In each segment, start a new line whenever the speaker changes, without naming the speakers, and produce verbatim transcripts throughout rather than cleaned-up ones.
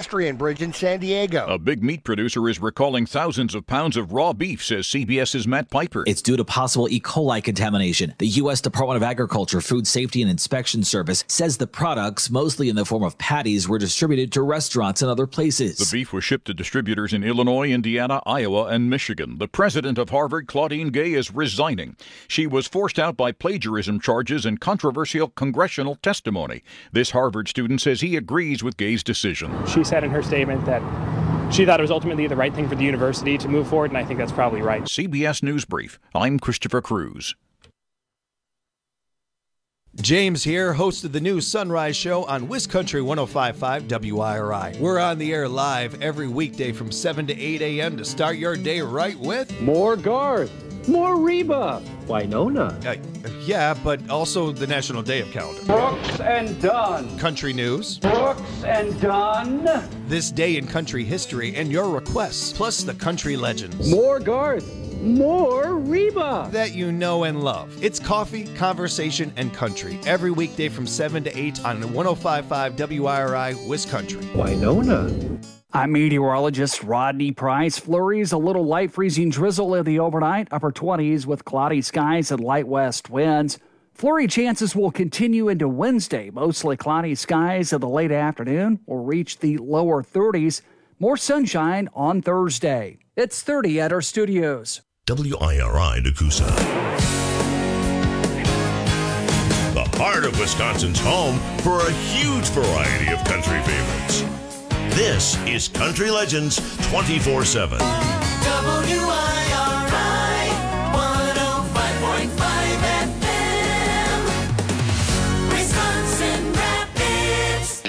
pedestrian bridge in San Diego.
A big meat producer is recalling thousands of pounds of raw beef, says CBS's Matt Piper.
It's due to possible E. coli contamination. The U S Department of Agriculture, Food Safety and Inspection Service says the products, mostly in the form of patties, were distributed to restaurants and other places.
The beef was shipped to distributors in Illinois, Indiana, Iowa, and Michigan. The president of Harvard, Claudine Gay, is resigning. She was forced out by plagiarism charges and controversial congressional testimony. This Harvard student says he agrees with Gay's decision.
She said in her statement that she thought it was ultimately the right thing for the university to move forward, and I think that's probably right.
C B S News Brief. I'm Christopher Cruz.
James here, host of the new Sunrise Show on WisCountry one oh five point five W I R I. We're on the air live every weekday from seven to eight a.m. to start your day right with
more Garth, more Reba, Winona.
Uh, yeah, but also the National Day of Calendar.
Brooks and Dunn.
Country news.
Brooks and Dunn.
This day in country history and your requests, plus the country legends.
More Garth. More Reba
that you know and love. It's coffee, conversation, and country every weekday from seven to eight on one oh five point five W I R I WisCountry.
Winona.
I'm meteorologist Rodney Price. Flurries, a little light freezing drizzle in the overnight, upper twenties with cloudy skies and light west winds. Flurry chances will continue into Wednesday. Mostly cloudy skies in the late afternoon will reach the lower thirties. More sunshine on Thursday. It's thirty at our studios.
W I R I Nakusa. The heart of Wisconsin's home for a huge variety of country favorites. This is Country Legends twenty-four seven.
W I R I one oh five point five F M. Wisconsin Rapids.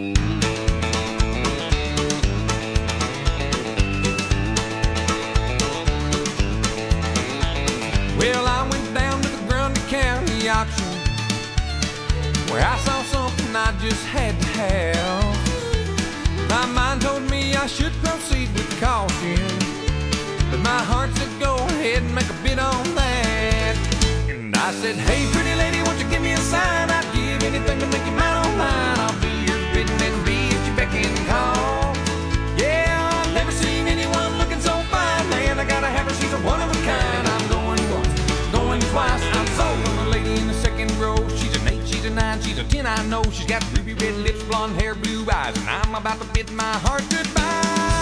Well, I went down to the Grundy County auction where I saw something I just had to have. My mind told me I should proceed with caution, but my heart said go ahead and make a bid on that. And I said, hey, pretty lady, won't you give me a sign? I'd give anything to make you mine on mine. I'll do your bidding and be at your beck and call. Yeah, I've never seen anyone looking so fine, man. I gotta have her, she's a one of a kind. I'm going once, going twice. I'm sold on the lady in the second row. She's an eight, she's a nine, she's a ten, I know. She's got ruby red lips, blonde hair, blue eyes, and I'm about to bid my heart goodbye.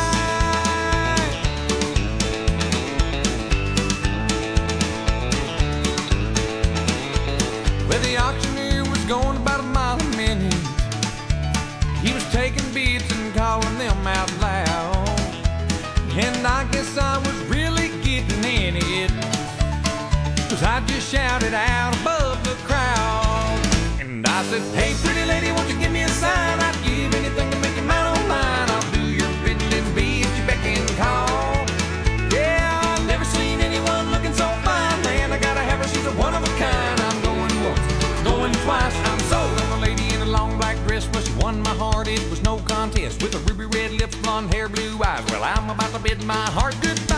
Well, the auctioneer was going about a mile a minute. He was taking bids and calling them out loud, and I guess I was really getting in it, 'cause I just shouted out above the crowd. And I said, hey, pretty lady, won't you give me a sign? I'd give anything to make you mine on mine. I'll do your bidding and be at your beck and call. Yeah, I've never seen anyone looking so fine, man. I gotta have her, she's a one of a kind. I'm going once, going twice. I'm sold on the lady in a long black dress. Well, she won my heart, it was no contest. With a ruby red lips, blonde hair, blue eyes. Well, I'm about to bid my heart goodbye.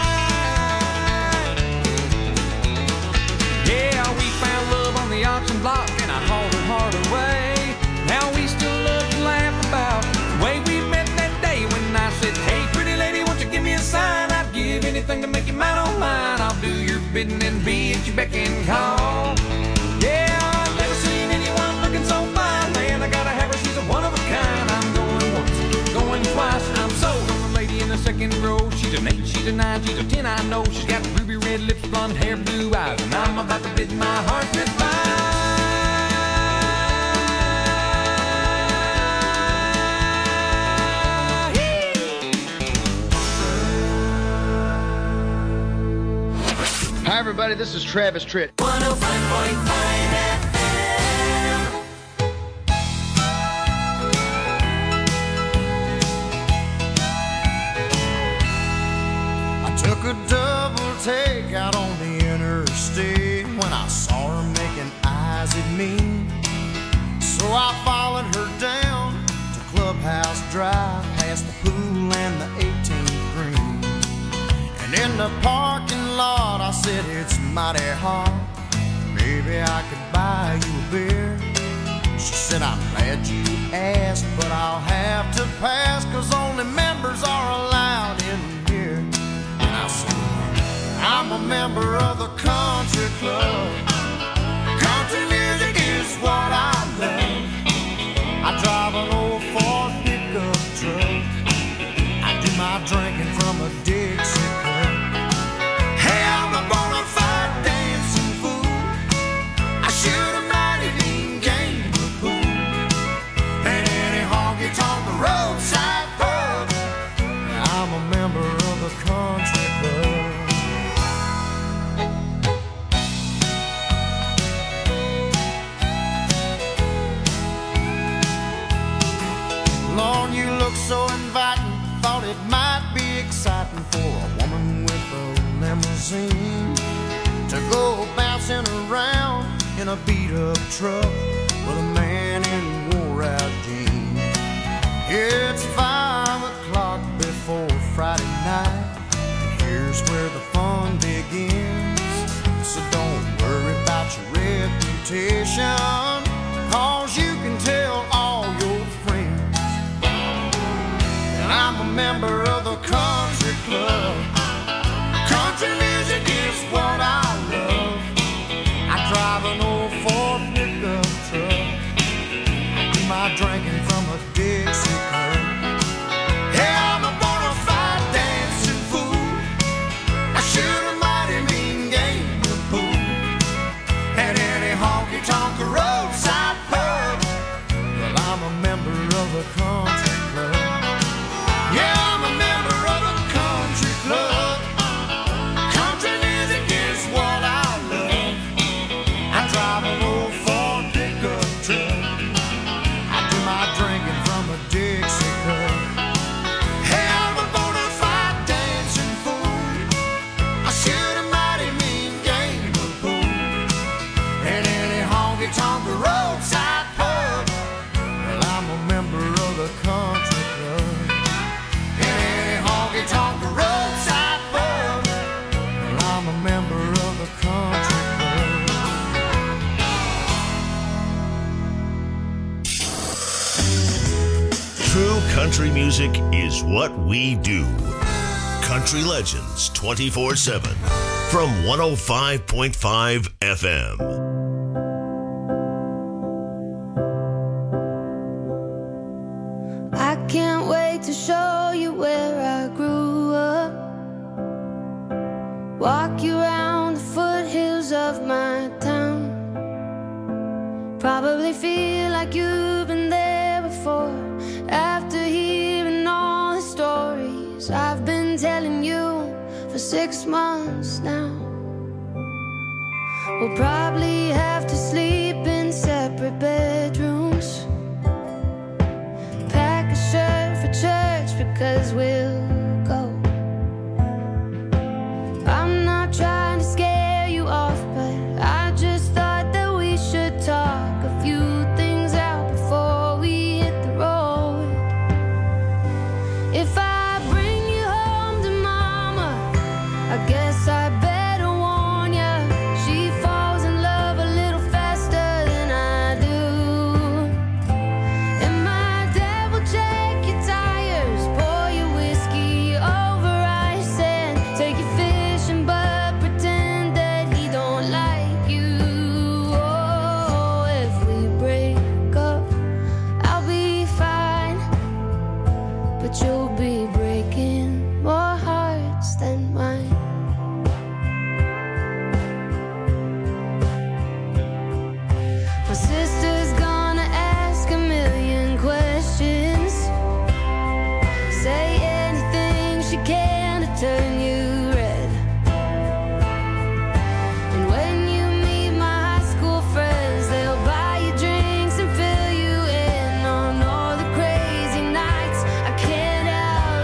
Yeah, we found love on the auction block, and I hauled her heart away. Now we still love to laugh about the way we met that day when I said, hey, pretty lady, won't you give me a sign? I'd give anything to make you mine on mine. I'll do your bidding and be at your beck and call. Yeah, I've never seen anyone looking so fine, man. I gotta have her, she's a one of a kind. I'm going once, going twice. I'm sold on the lady in the second row. She's an eight, she's a nine, she's a ten, I know. She's got ruby red lips, blonde hair, blue eyes, and I'm about to bid my heart goodbye.
Hi, everybody. This is Travis Tritt.
one oh five point five F M.
I took a double take out on the interstate when I saw her making eyes at me. So I followed her down to Clubhouse Drive, past the pool and the eighteenth green. And in the parking lot I said, it's mighty hard, maybe I could buy you a beer. She said, said, I'm glad you asked, but I'll have to pass, 'cause only members are allowed in here. And I said, I'm a member of the country club. Country music is what I love. I drive an old Ford pickup truck. I do my drinking from a Dixie cup. Hey, I'm a bona fide dancing fool. I shoot a mighty mean game of pool. And any honky-tonk the roadside pub. I'm a member of the country club. Lord, you look so inviting. Thought it might be exciting for a woman with a limousine to go bouncing around in a beat-up truck with a man in wore-out jeans. It's five o'clock before Friday night, and here's where the fun begins. So don't worry about your reputation, 'cause you can tell all your friends. And I'm a member of the country club. Country music is what I love. I drive an old Ford pickup truck. I do my drinking from a Dixie cup. Hey, I'm a bona fide dancing fool. I shoot a mighty mean game of pool. At any honky-tonk roadside pub. Well, I'm a member of the country club. Yeah, I'm a member of the country club. Country music is what I love. I drive an old Ford pickup truck. I do my drinking from a Dixie cup. Hey, I'm a bona fide dancing fool. I shoot a mighty mean game of pool. At any honky-tonk roadside pub. Well, I'm a member of the country club. At any honky-tonk roadside pub. Well, I'm a member of the country club.
True country music is what we do. Country Legends twenty-four seven from one oh five point five F M.
I can't wait to show you where I grew up. Walk you around the foothills of my town. Probably feel like you've been there before. After hearing all the stories I've been telling you for six months now. We'll probably have to sleep in separate bedrooms. Pack a shirt for church because we'll go. I'm not trying to scare you off, but I just thought that we should talk a few things out before we hit the road. If I bring you home to mama, I guess I better warn ya. She falls in love a little faster than I do. And my dad will check your tires, pour your whiskey over ice, and take you fishing, but pretend that he don't like you. Oh, if we break up, I'll be fine, but you'll be breaking more hearts than mine. My sister's gonna ask a million questions, say anything she can to turn you red. And when you meet my high school friends, they'll buy you drinks and fill you in on all the crazy nights I can't help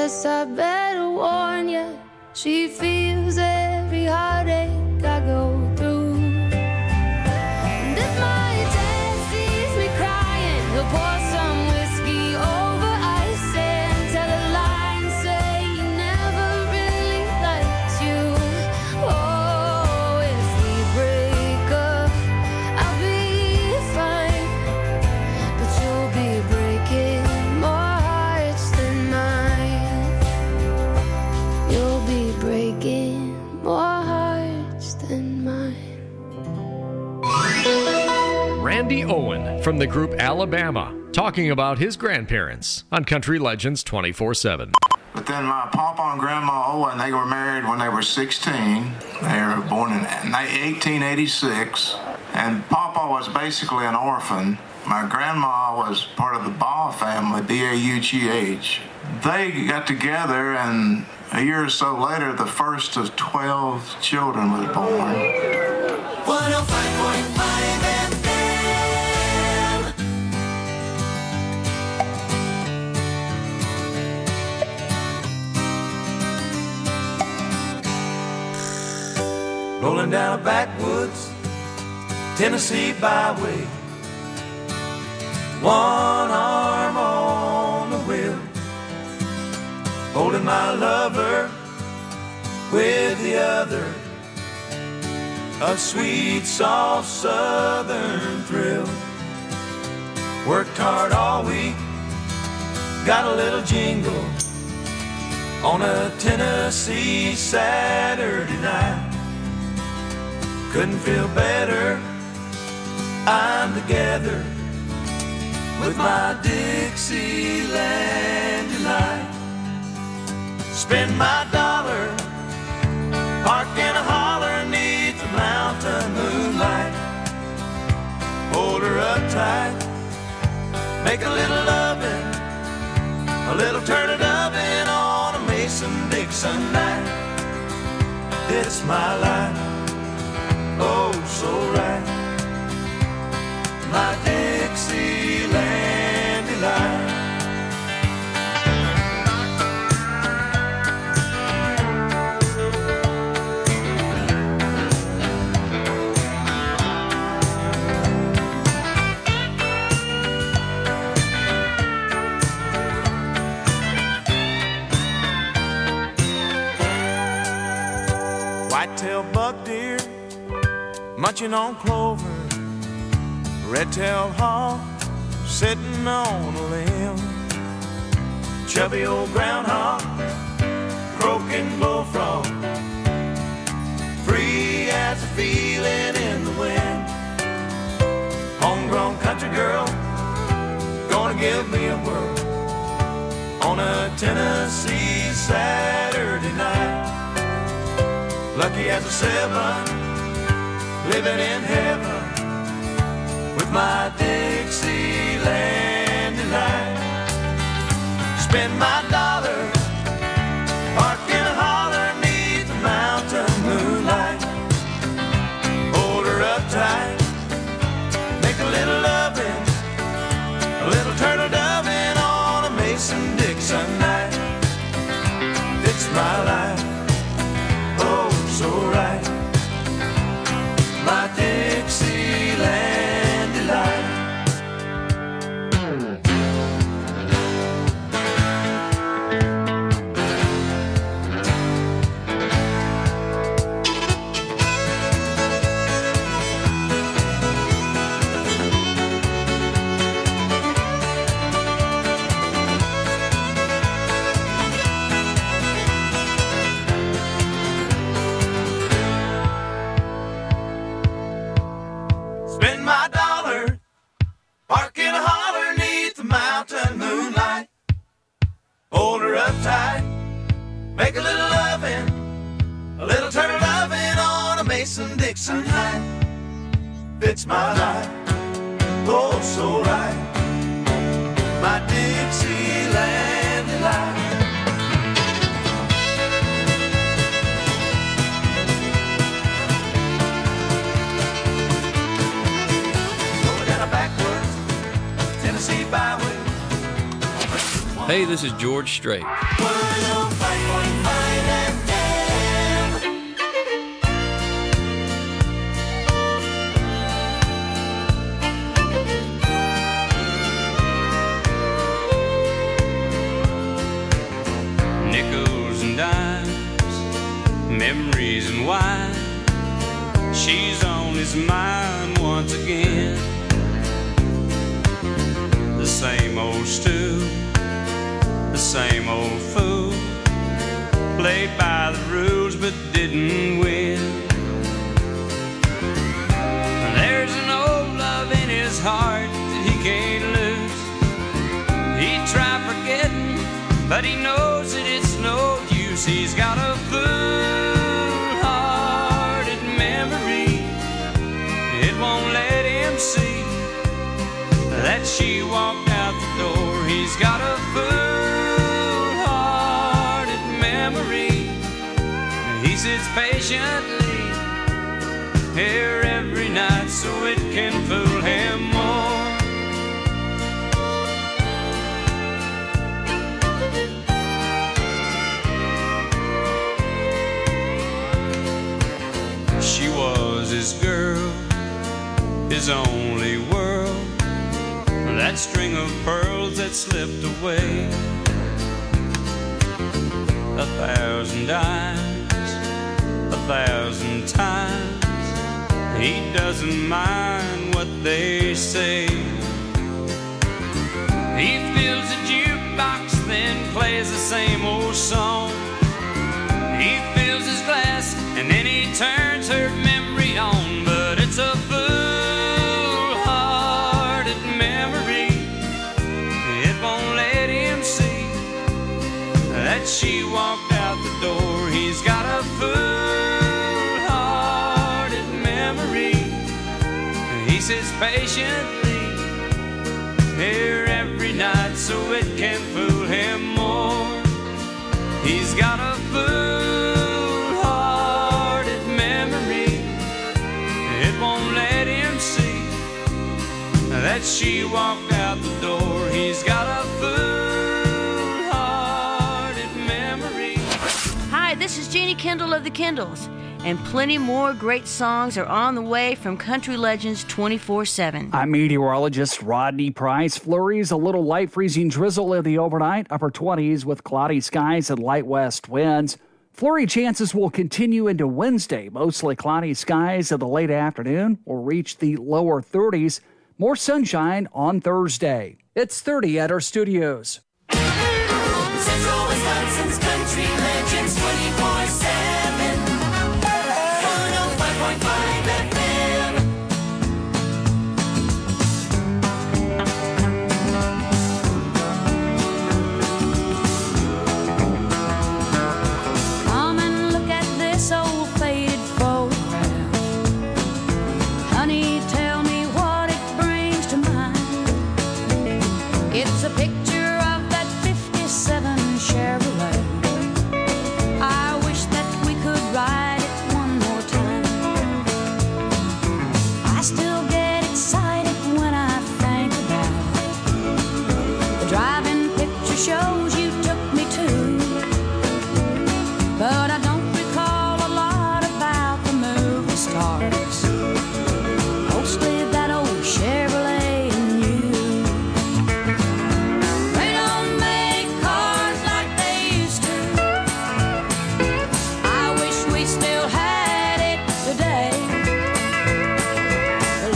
guess I better warn you. She feels every heartache I go through. And if my dad sees me crying, he'll pour some whiskey over ice and tell a lie and say he never really likes you. Oh, if we break up, I'll be fine, but you'll be breaking more hearts than mine. You'll be breaking more hearts than mine.
Randy Owen from the group Alabama, talking about his grandparents on Country Legends twenty-four seven.
But then my papa and grandma Owen, they were married when they were sixteen. They were born in eighteen eighty-six. And papa was basically an orphan. My grandma was part of the Baugh family, B A U G H. They got together, and a year or so later, the first of twelve children was born.
one oh five point five F M.
Rolling down a backwoods Tennessee byway, one arm on the wheel, holding my lover with the other, a sweet, soft southern thrill. Worked hard all week, got a little jingle on a Tennessee Saturday night. Couldn't feel better, I'm together with my Dixieland delight. Spend my dollar, park in a holler neath the mountain moonlight. Hold her up tight, make a little lovin', a little turn it oven on a Mason-Dixon night. It's my life, oh so right, my Dixieland delight. White-tailed buck deer munching on clover, red-tailed hawk sitting on a limb, chubby old groundhog, croaking bullfrog, free as a feeling in the wind. Homegrown country girl, gonna give me a whirl on a Tennessee Saturday night. Lucky as a seven, living in heaven with my Dixieland delight. Spend my dollar, park in a holler neath the mountain moonlight. Hold her up tight, make a little lovin', a little turtle dovin' on a Mason-Dixon night. It's my life, oh so right, my Dixieland delight. Spend my dollar, park in a holler neath the mountain moonlight. Hold her up tight, make a little lovin', a little turtle lovin' on a Mason-Dixon night. Fits my life, oh so right, my Dixieland delight. Rolling down a backwoods Tennessee byway,
Hey, this is George Strait.
one oh five point five F
M. Nickels and dimes, memories and wine. She's on his mind once again. The same old stew, the same old fool, played by the rules but didn't win. There's an old love in his heart that he can't lose. He tried forgetting, but he knows that it's no use. He's got a fool-hearted memory. It won't let him see that she walked out the door. He's got a fool-hearted memory. He sits patiently here every night so it can fool him more. She was his girl, his only world. That string of pearls that slipped away. A thousand dimes, a thousand times. He doesn't mind what they say. He fills a jukebox, then plays the same old song. He fills his glass, and then he turns her memory on. But it's a fool-hearted memory. It won't let him see that she walked out the door. He's got a fool-hearted memory. He sits patiently here every night so it can fool him more. He's got a fool-hearted memory. It won't let him see that she walked out the door. He's got a fool-hearted memory.
Hi, this is Jeannie Kendall of the Kendalls, and plenty more great songs are on the way from Country Legends twenty-four seven.
I'm meteorologist Rodney Price. Flurries, a little light freezing drizzle in the overnight, upper twenties with cloudy skies and light west winds. Flurry chances will continue into Wednesday. Mostly cloudy skies in the late afternoon will reach the lower thirties. More sunshine on Thursday. It's thirty at our studios.
Central Wisconsin's Country Legends twenty-four seven. one oh five point five F
Come and look at this old faded photograph. Honey, tell me what it brings to mind. It's a picture of that fifty-seven Chevrolet. I wish that we could ride it one more time. I still get excited when I think about the driving picture shows you took me to. But I don't recall a lot about the movie stars. Mostly that old Chevrolet and you. They don't make cars like they used to. I wish we still had it today.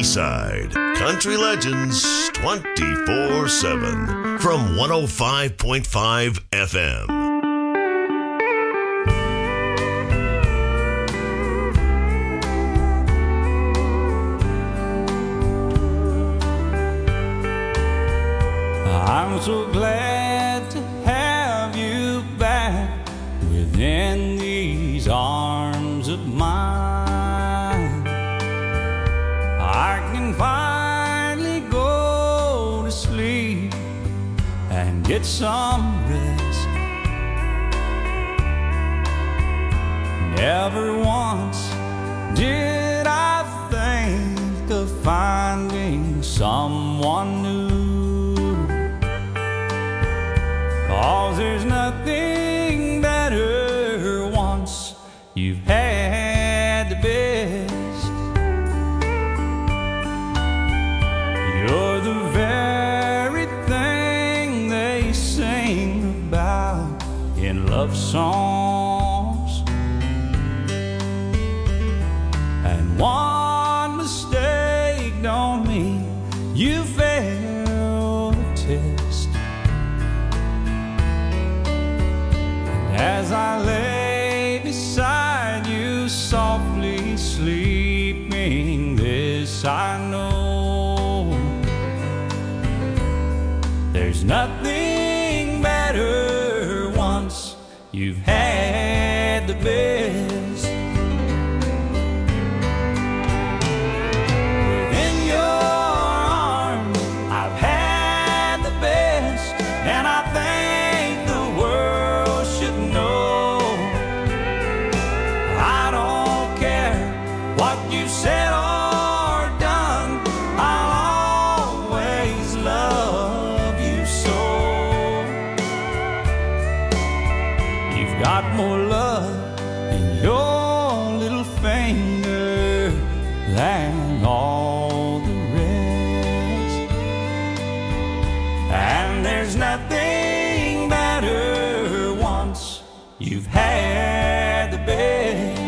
B-Side. Country Legends twenty-four seven from one oh five point five F M.
I'm so glad to have you back within these arms of mine. I can finally go to sleep and get some rest. Never once did I think of finding someone new. 'Cause there's nothing better once you've had the best. You're the very thing they sing about in love songs. And one mistake don't mean you failed the test. As I lay beside you, softly sleeping, this I know: there's nothing better once you've had the best. Within your arms, I've had the best, and I think the world should know. I don't care what you said or done, I'll always love you so. You've got more love in your little finger than all the rest. And there's nothing better once you've had the best.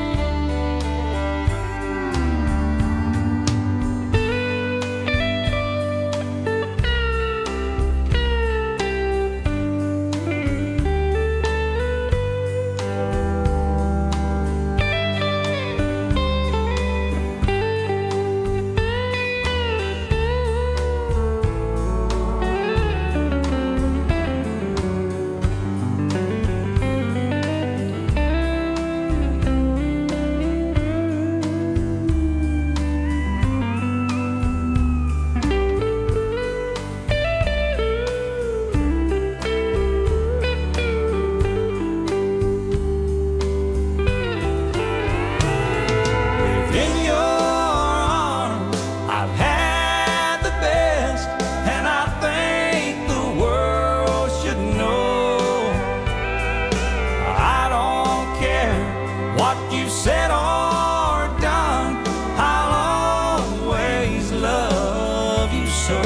Within your arms, I've had the best, and I think the world should know. I don't care what you said or done, I'll always love you so.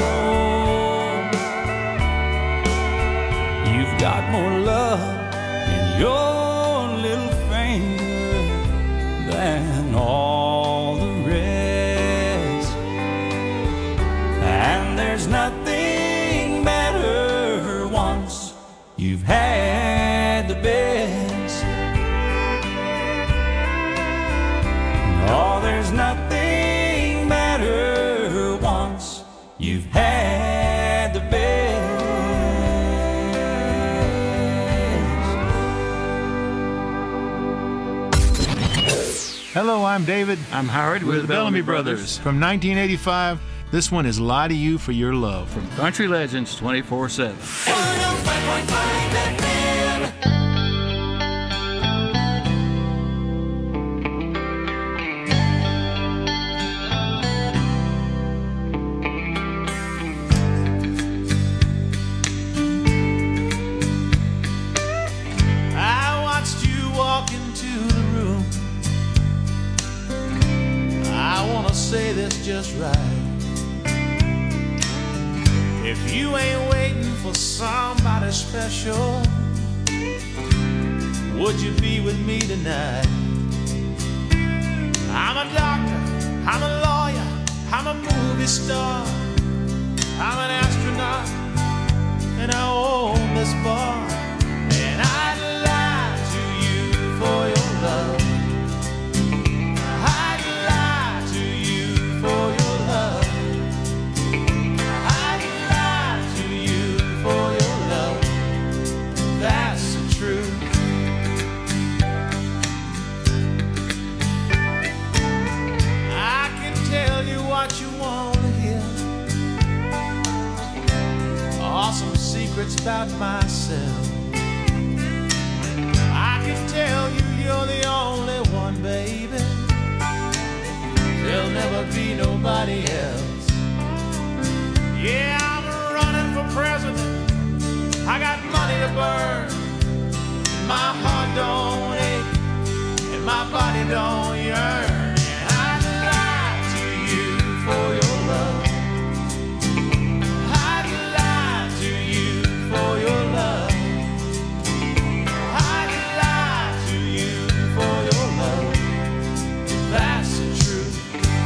You've got more love in your little finger than all the rest. And there's nothing better once you've had the best. Oh, there's nothing better once you've had the best.
Hello, I'm David.
I'm Howard with the Bellamy Brothers.
From nineteen eighty-five, this one is Lie to You for Your Love.
From Country Legends twenty-four seven.
I watched you walk into the room. I wanna say this just right. If you ain't waiting for somebody special, would you be with me tonight? I'm a doctor, I'm a lawyer, I'm a movie star, I'm an astronaut, and I own this bar. And I'd lie to you for your love. I'd lie to you for your love. I'd lie to you for your love. That's the truth. I can tell you what you want to hear. Awesome secrets about myself. I can tell you you're the only one, baby. There'll never be nobody else. Yeah, I'm running for president. I got money to burn. And my heart don't ache, and my body don't yearn. And I'd lie to you for your love. I'd lie to you for your love. I'd lie to you for your love. That's the truth.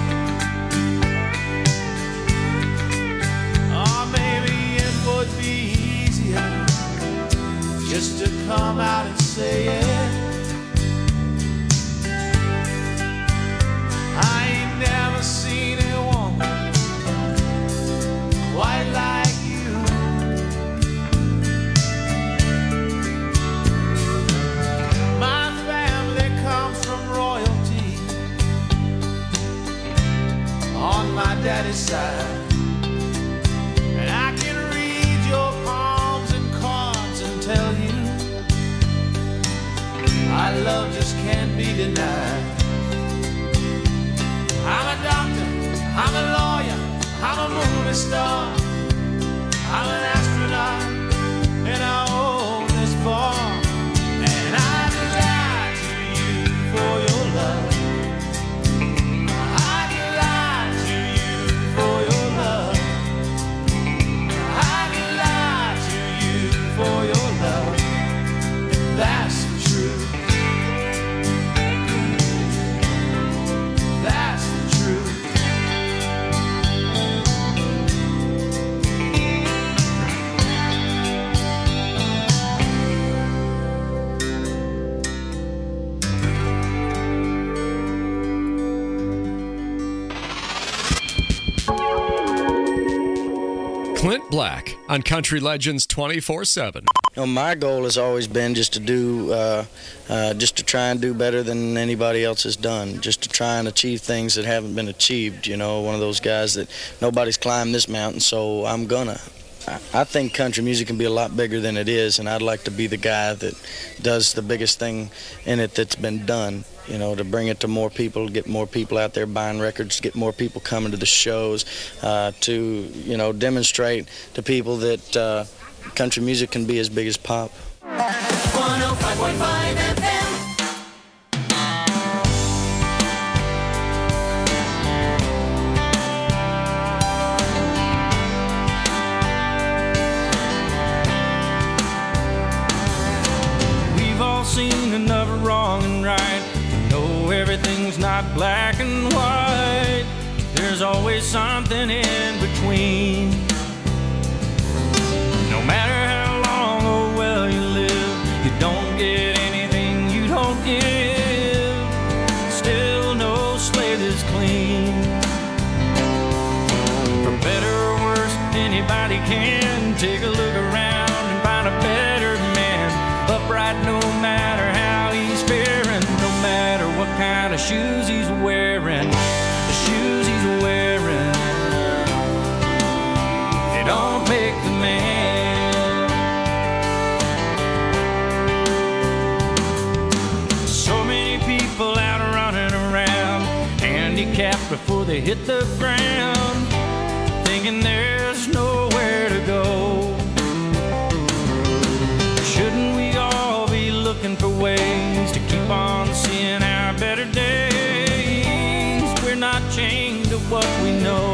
Oh, maybe it would be easier just to come out and say it. I ain't never seen a woman quite like you. My family comes from royalty on my daddy's side. And I can read your palms and cards and tell you our love just can't be denied. I'm a doctor, I'm a lawyer, I'm a movie star, I'm an astronaut, and I own this bar. And I'd lie to you for your love. I'd lie to you for your love. I'd lie to you for your love. That's the truth. That's the truth.
Clint Black on Country Legends twenty-four seven.
You know, my goal has always been just to do, uh, uh, just to try and do better than anybody else has done. Just to try and achieve things that haven't been achieved. You know, one of those guys that nobody's climbed this mountain, so I'm gonna. I, I think country music can be a lot bigger than it is, and I'd like to be the guy that does the biggest thing in it that's been done. You know, to bring it to more people, get more people out there buying records, get more people coming to the shows, uh, to, you know, demonstrate to people that uh, country music can be as big as pop.
one oh five point five F M.
We've all seen enough wrong and right. No, everything's not black and white. There's always something in between. No matter how long or well you live, you don't get anything you don't give. Still no slate is clean. For better or worse, anybody can take a look around and find a better man. Upright no matter how he's faring, no matter what kind of shoes he's wearing. The shoes he's wearing, they don't make the man. So many people out running around, handicapped before they hit the ground, thinking there's nowhere to go. Shouldn't we all be looking for ways to keep on seeing our better days? We're not chained to what we know.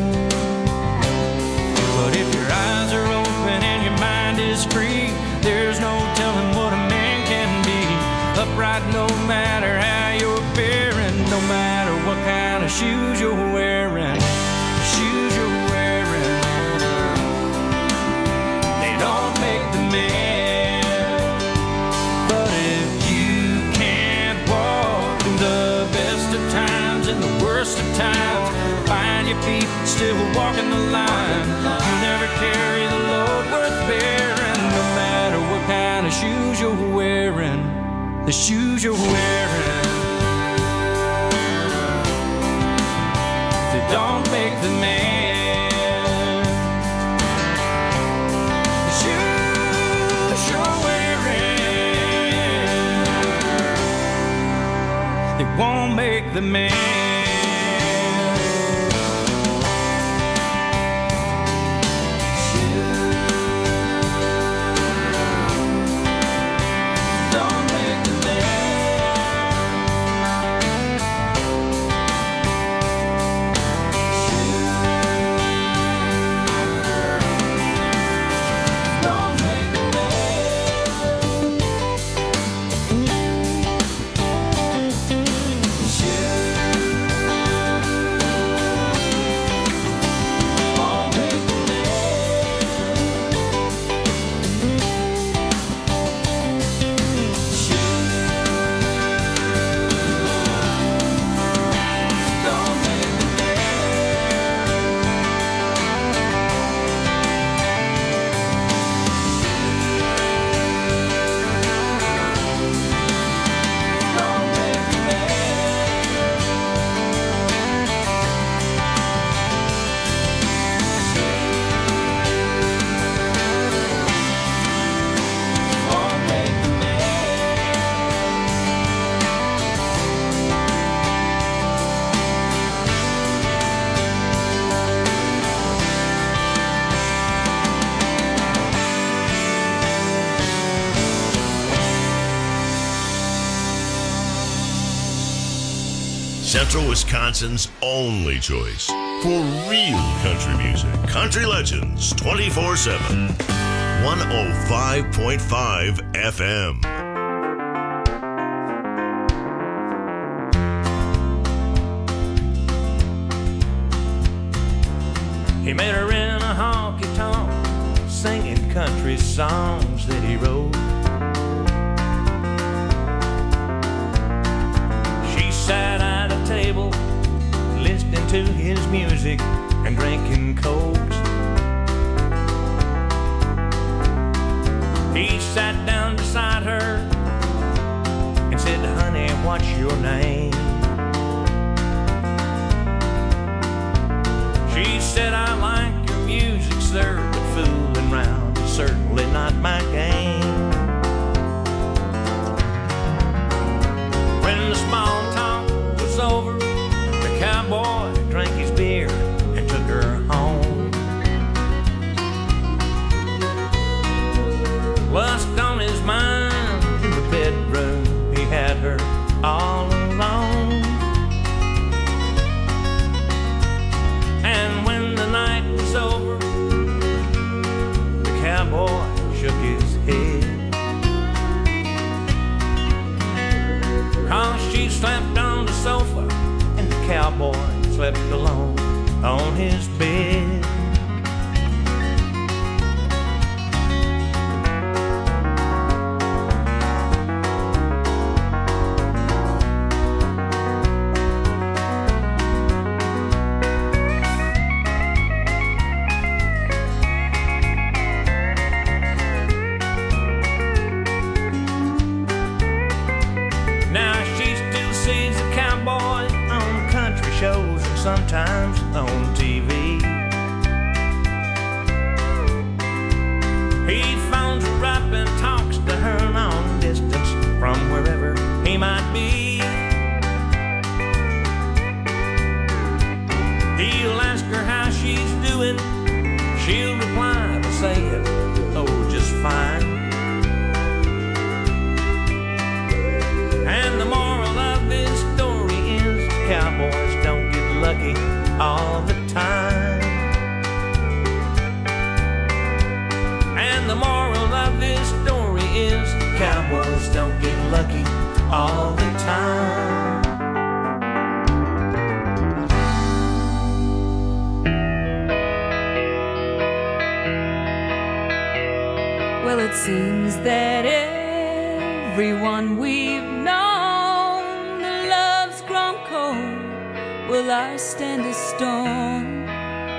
But if your eyes are open and your mind is free, there's no telling what a man can be. Upright no matter how you're faring, no matter what kind of shoes you're wearing. still walking the line. You never carry the load worth bearing, no matter what kind of shoes you're wearing. The shoes you're wearing, they don't make the man. The shoes you're wearing, they won't make the man.
Central Wisconsin's only choice for real country music. Country Legends twenty-four seven. one oh five point five F M.
He met her in a honky-tonk, singing country songs that he wrote. She sat at a table, listening to his music and drinking cokes. He sat down beside her and said, "Honey, what's your name?" She said, "I like your music, sir, but fooling round is certainly not my game." When the small talk was over, the cowboy drank his beer and took her home. Lust on his mind in the bedroom, he had her all alone. And when the night was over, the cowboy shook his head, 'cause she slept on the sofa and the cowboy slept alone on his bed. Sometimes on T V, he phones her up and talks to her long distance from wherever he might be. He'll ask her how she's doing, she'll reply by saying, "Oh, just fine." And the moral of this story is cowboys don't get lucky all the time. And the moral of this story is cowboys don't get lucky all the time.
Well, it seems that everyone we've known, the love's grown cold. Will I stand a storm?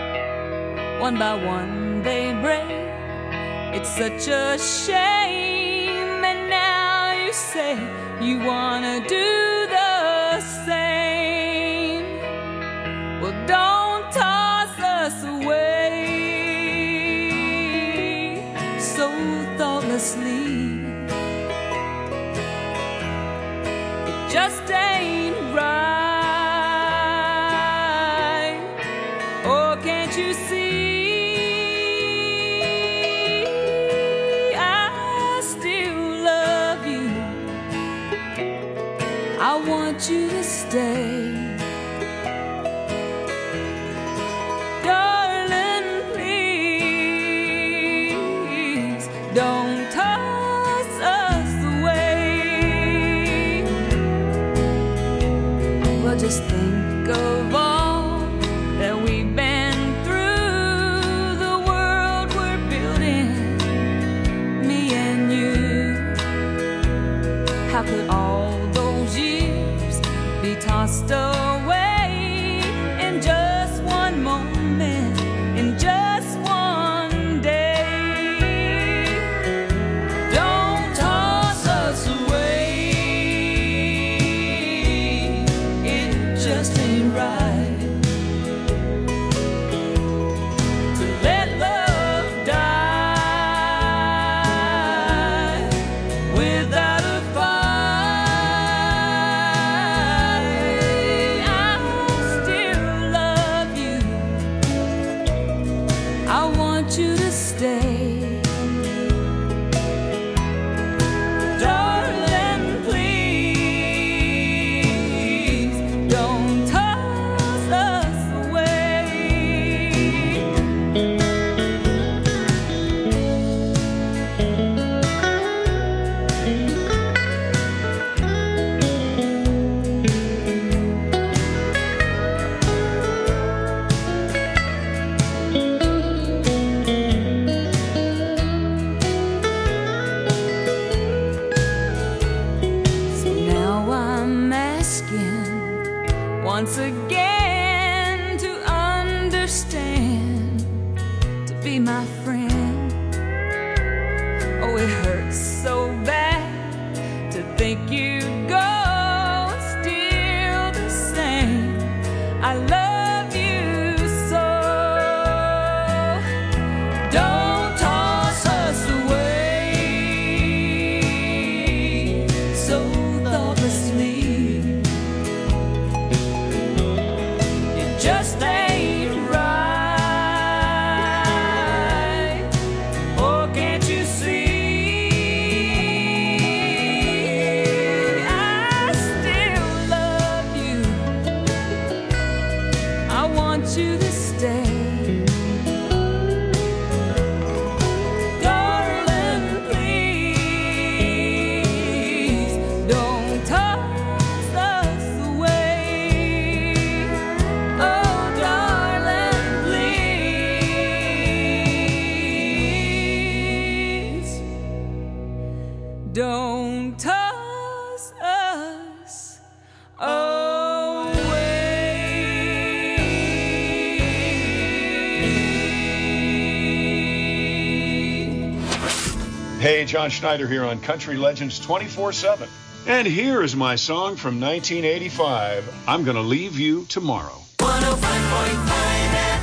one by one they break. It's such a shame, and now you say you wanna do the same. Well, don't toss us away so thoughtlessly. It just ain't right. Oh, can't you see? I still love you. I want you to stay. Darling, please don't toss us away. Well, just think of all that we've been through, the world we're building, me and you. How could all those years be tossed away in just one moment, in just one day? Don't toss us away. It just ain't right to let love die without a fight. I still love you. I want you to stay. Darling, please don't toss us away. So now I'm asking once again to understand, to be my friend. Oh, it hurts so bad to think you'd go still the same. I love you so. Don't toss us away so thoughtlessly. It just ain't right. Oh, can't you see? I still love you. I want you to stay. Darling, please don't toss us away. Oh, darling, please don't toss us away.
Hey, John Schneider here on Country Legends twenty-four seven. And here is my song from nineteen eighty-five, I'm Gonna Leave You Tomorrow.
one oh five point five F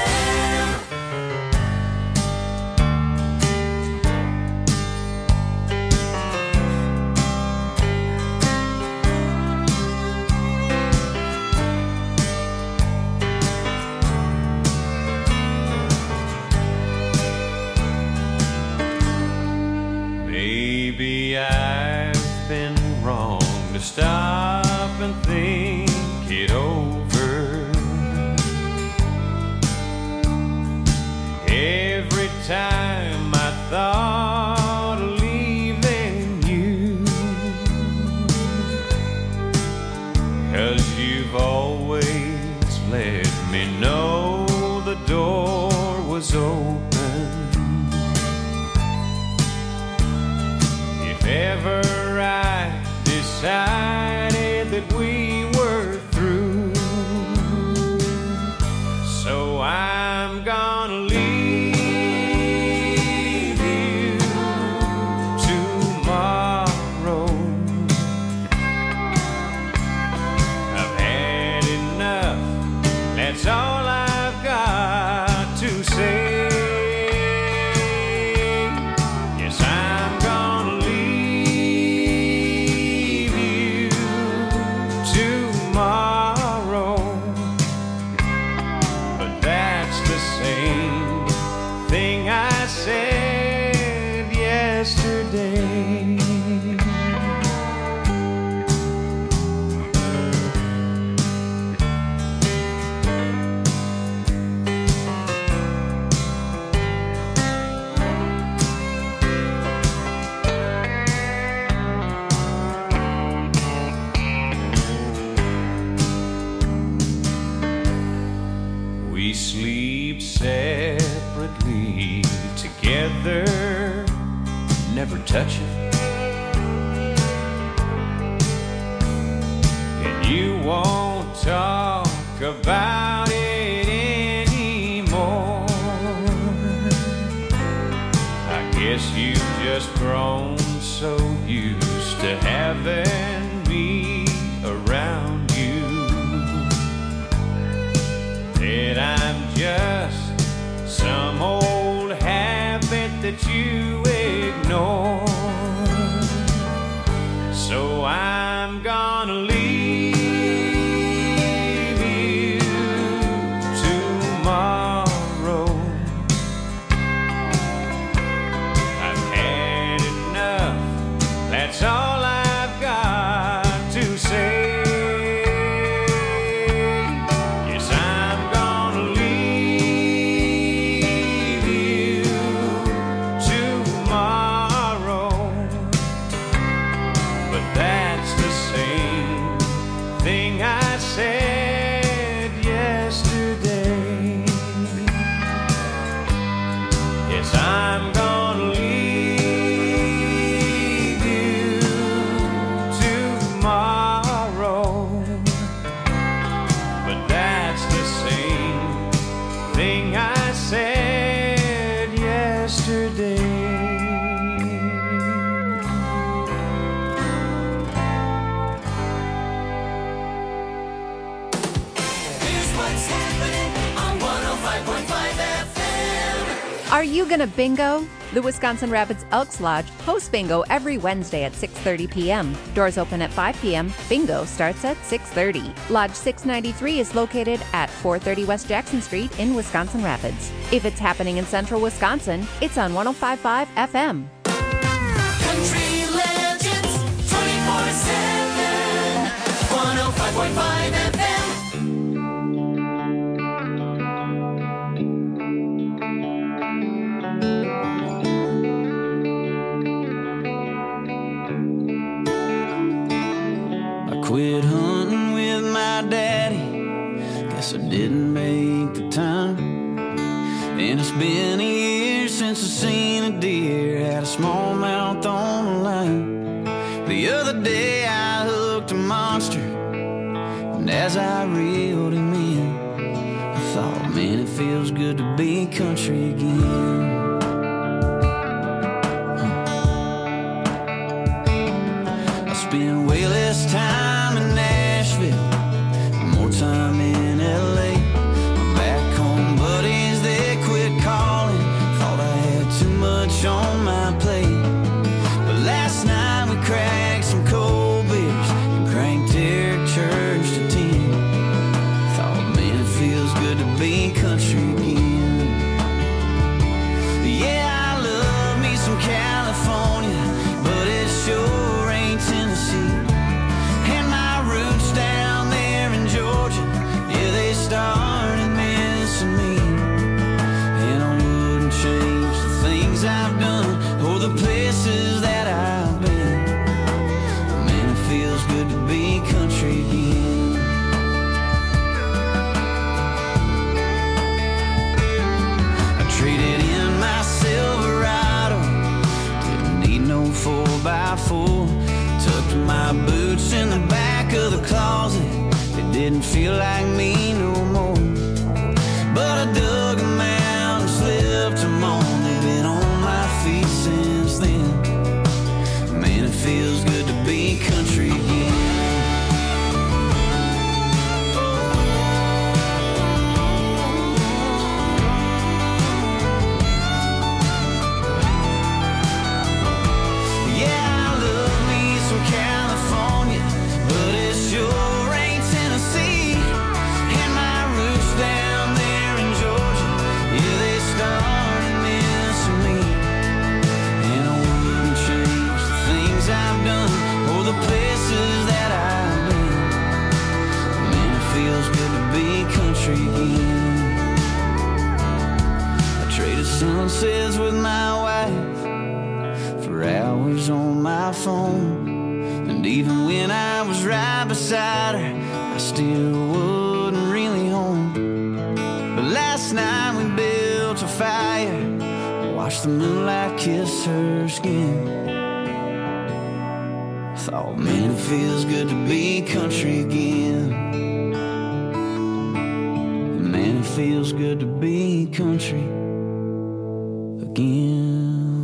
Maybe I've been wrong to stop and think it over. to say, yes, I'm gonna leave you tomorrow. But that's the same thing I said yesterday. We sleep separately, together, never touching. And you won't talk about it anymore. I guess you've just grown so used to having me around you that I'm just some old habit that you ignore. So I'm gonna leave you tomorrow. I've had enough, that's all I've got to say. Yes, I'm gonna leave you tomorrow. But that's the same thing I said yesterday. Yes, I'm gonna leave you tomorrow. But that's the same thing I said yesterday.
Here's what's happening on one oh five point five F M.
Are you gonna bingo? The Wisconsin Rapids Elks Lodge hosts bingo every Wednesday at six thirty p.m. Doors open at five p.m. Bingo starts at six thirty. Lodge six ninety-three is located at four thirty West Jackson Street in Wisconsin Rapids. If it's happening in central Wisconsin, it's on one oh five point five F M.
Country Legends twenty-four seven. one oh five point five F M.
I quit hunting with my daddy. Guess I didn't make the time. And it's been a year since I seen a deer. Had a smallmouth on the line. The other day I hooked a monster, and as I reeled him in, I thought, man, it feels good to be country again. I spend way less time in Nashville, more time in L A. My back home buddies, they quit calling. Thought I had too much on my plate. But last night we cracked some cold beers and cranked Eric Church to ten. Thought, man, it feels good to be country again. Yeah, I love me some California, but it sure ain't Tennessee. And my roots down there in Georgia, yeah, they started missing me. And I wouldn't change the things I've done or the places that I've been. Man, it feels good to be country again. I traded in my Silverado, didn't need no four by four. Tucked my boots in the back of the closet, they didn't feel like me no more. But I dug them out and slipped them on. They've been on my feet since then. Man, it feels good to be country again. traded sunsets with my wife for hours on my phone. And even when I was right beside her, I still wasn't really home. But last night we built a fire, watched the moonlight kiss her skin. Thought, man, it feels good to be country again. Man, it feels good to be country again.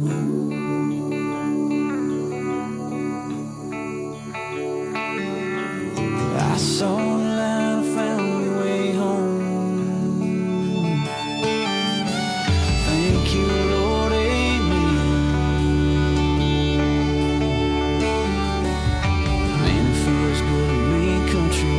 I saw the light, I found my way home. Thank you, Lord, amen. Man, it feels good to be country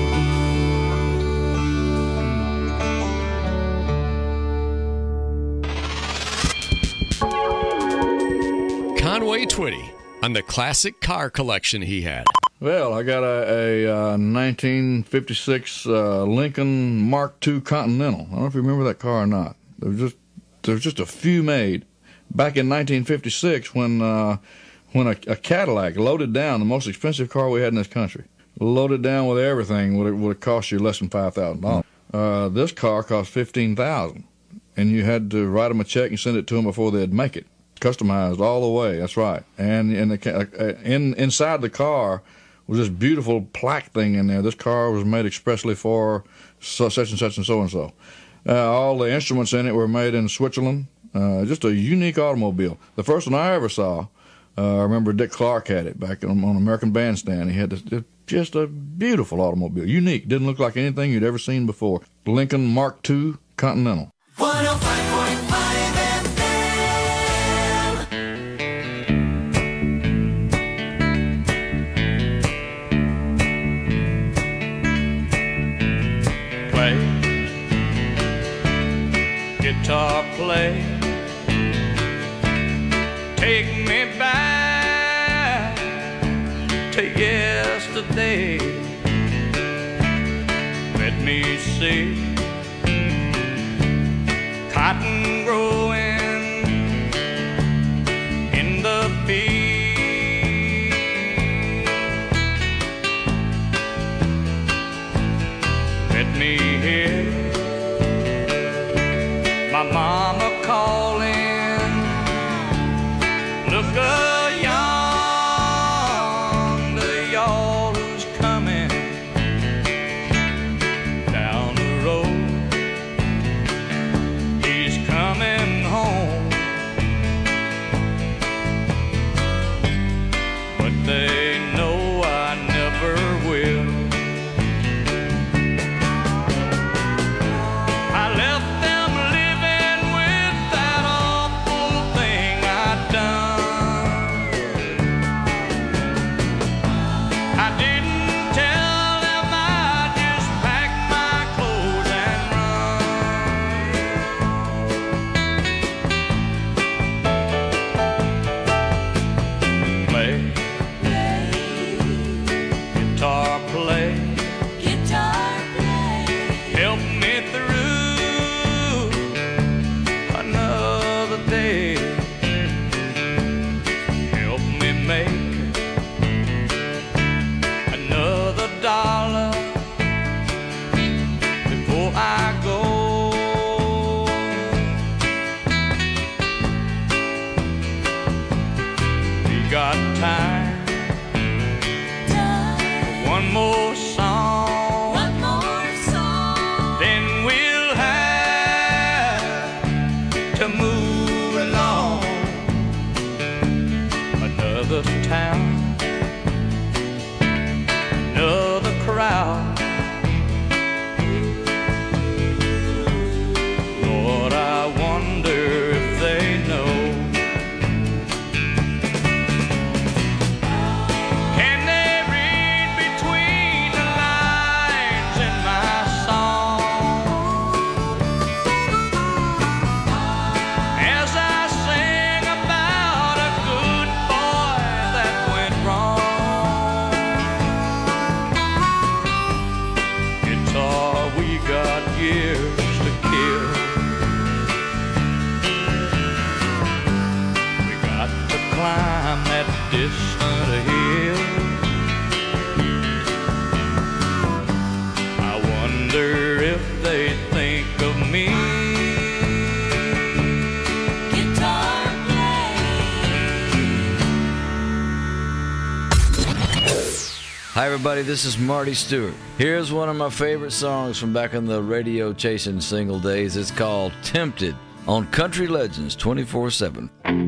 again. Conway Twitty on the classic car collection he had.
Well, I got a, a uh, nineteen fifty-six uh, Lincoln Mark two Continental. I don't know if you remember that car or not. There was just there was just a few made back in nineteen fifty-six when uh, when a, a Cadillac loaded down, the most expensive car we had in this country, loaded down with everything would would have cost you less than five thousand dollars. Uh, this car cost fifteen thousand dollars, and you had to write them a check and send it to them before they'd make it. Customized all the way. That's right. And in the uh, in inside the car was this beautiful plaque thing in there. This car was made expressly for such and such and so and so. Uh, all the instruments in it were made in Switzerland. Uh, just a unique automobile. The first one I ever saw, uh, I remember Dick Clark had it back on, on American Bandstand. He had this, just a beautiful automobile, unique. Didn't look like anything you'd ever seen before. Lincoln Mark two Continental.
one oh five point five
Guitar play, take me back to yesterday. Let me see cotton growing in the field. Let me hear my mama calling, look a yonder, y'all who's coming down the road. He's coming home, but they know I never will. I left them living with that awful thing I'd done. I didn't tell them, I just packed my clothes and run. Play, guitar play,
guitar play,
help me through another day. Help me make another dollar before I go. We got time, one more song,
one more song,
then we'll have to move along. Another town, another crowd. Lord, I wonder if they know. Can they read between the lines in my song?
distant hill. I wonder if they think of me.
Guitar
Hi, everybody. This is Marty Stewart. Here's one of my favorite songs from back in the radio chasing single days. It's called Tempted on Country Legends twenty-four seven.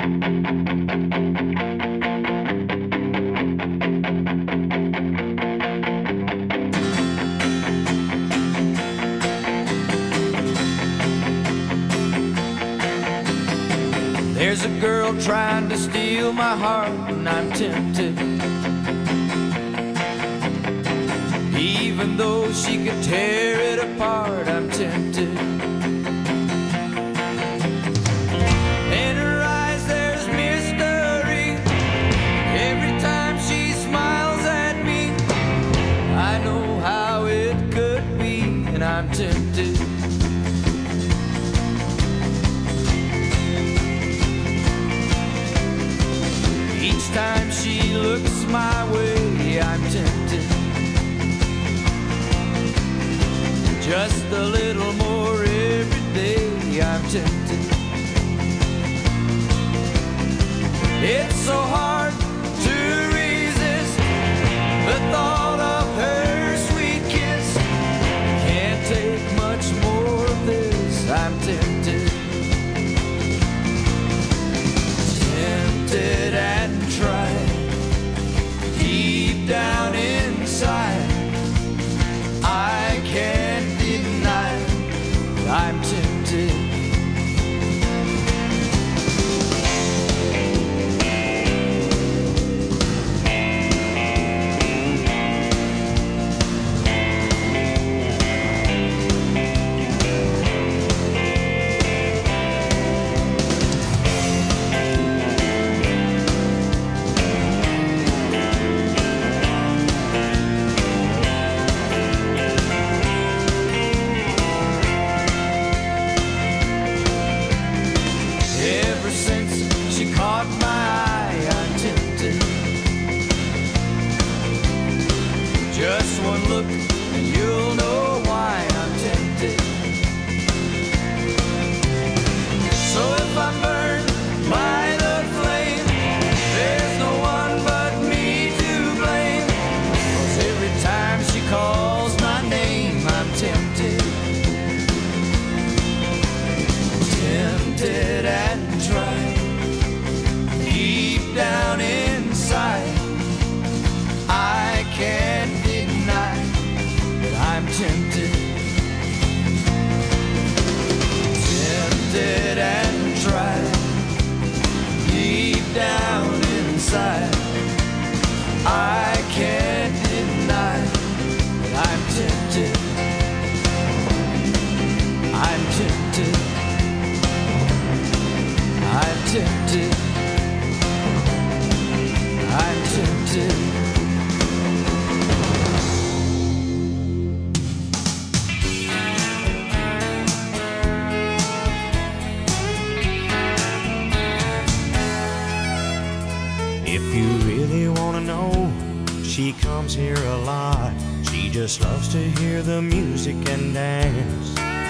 There's a girl trying to steal my heart, and I'm tempted. Even though she could tear it apart, I'm tempted. In her eyes there's mystery. Every time she smiles at me, I know how it could be, and I'm tempted. Each time she looks my way, I'm tempted. Just a little more every day, I'm tempted. It's so hard to resist the thought of her sweet kiss. Can't take much more of this, I'm tempted. Tempted and tried, deep down inside, I can't deny I'm tempted. Just one look and you'll know why I'm tempted. So if I'm burned by the flame, there's no one but me to blame. 'Cause every time she calls my name, I'm tempted. Tempted and tried, deep down inside, I can't deny that I'm tempted. Tempted and tried, deep down inside, I can't deny that I'm tempted. I'm tempted. I'm tempted. I'm tempted. If you really wanna know, she comes here a lot. She just loves to hear the music and dance.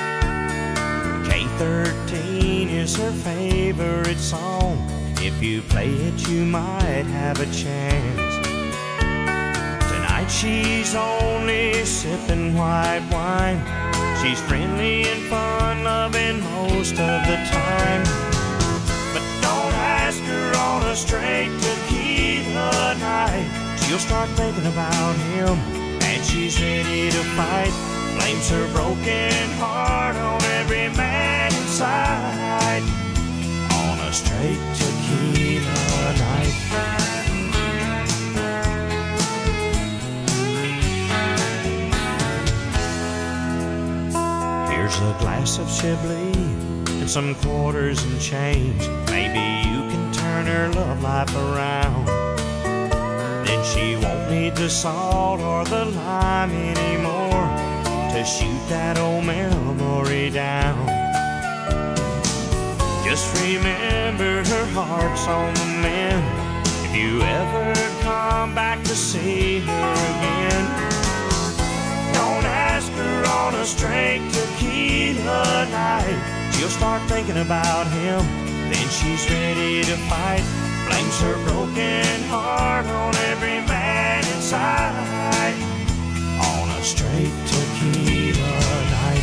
K thirteen is her favorite song. If you play it, you might have a chance. Tonight she's only sipping white wine. She's friendly and fun-loving most of the time. But don't ask her on a straight tequila night. She'll start thinking about him, and she's ready to fight. Blames her broken heart on every man inside. On a straight tequila night. Here's a glass of Chablis and some quarters and change. Maybe you can turn her love life around. Then she won't need the salt or the lime anymore to shoot that old memory down. Just remember her heart's on the mend, If you ever come back to see her again, don't ask her on a straight tequila night. She'll start thinking about him, then she's ready to fight. Blames her broken heart on every man inside on a straight tequila night.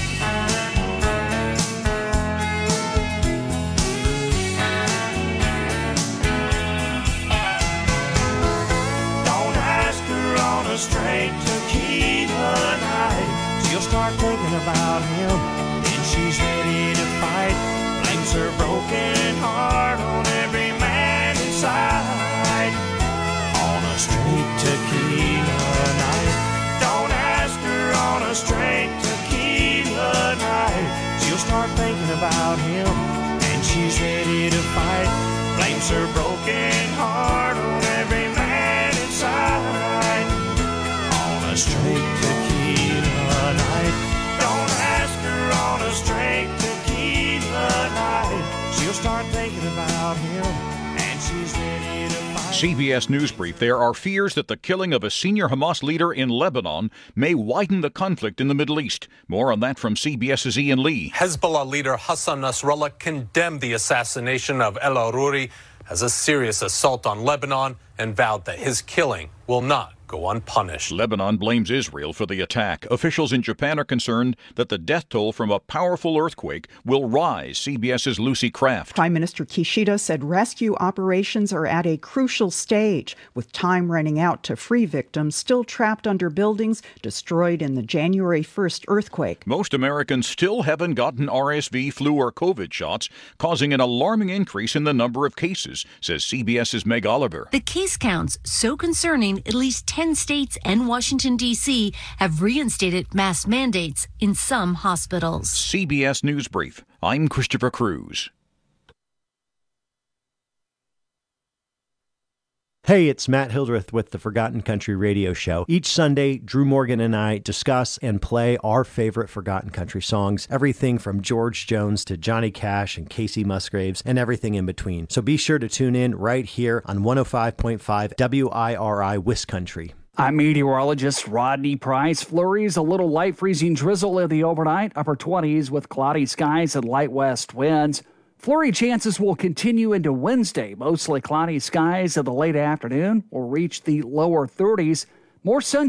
Don't ask her on a straight tequila night. She'll start thinking about him, then she's ready to fight. Blames her broken heart on every man inside on a straight tequila night. Don't ask her on a straight tequila night. She'll start thinking about him, and she's ready to fight. Blames her broken heart on every man inside on a straight tequila night. Don't ask her on a straight tequila night. She'll start thinking about him, and she's ready to fight.
C B S News Brief. There are fears that the killing of a senior Hamas leader in Lebanon may widen the conflict in the Middle East. More on that from CBS's Ian Lee.
Hezbollah leader Hassan Nasrallah condemned the assassination of El Aruri as a serious assault on Lebanon and vowed that his killing will not go unpunished.
Lebanon blames Israel for the attack. Officials in Japan are concerned that the death toll from a powerful earthquake will rise. CBS's Lucy Kraft.
Prime Minister Kishida said rescue operations are at a crucial stage, with time running out to free victims still trapped under buildings destroyed in the January first earthquake.
Most Americans still haven't gotten R S V, flu, or COVID shots, causing an alarming increase in the number of cases, says CBS's Meg Oliver.
The case counts so concerning, at least ten states and Washington, D C have reinstated mask mandates in some hospitals.
C B S News Brief. I'm Christopher Cruz.
Hey, it's Matt Hildreth with the Forgotten Country Radio Show. Each Sunday, Drew Morgan and I discuss and play our favorite Forgotten Country songs, everything from George Jones to Johnny Cash and Casey Musgraves and everything in between. So be sure to tune in right here on one oh five point five W I R I Wiscountry.
I'm meteorologist Rodney Price. Flurries, a little light freezing drizzle in the overnight, upper twenties with cloudy skies and light west winds. Flurry chances will continue into Wednesday. Mostly cloudy skies in the late afternoon will reach the lower thirties. More sun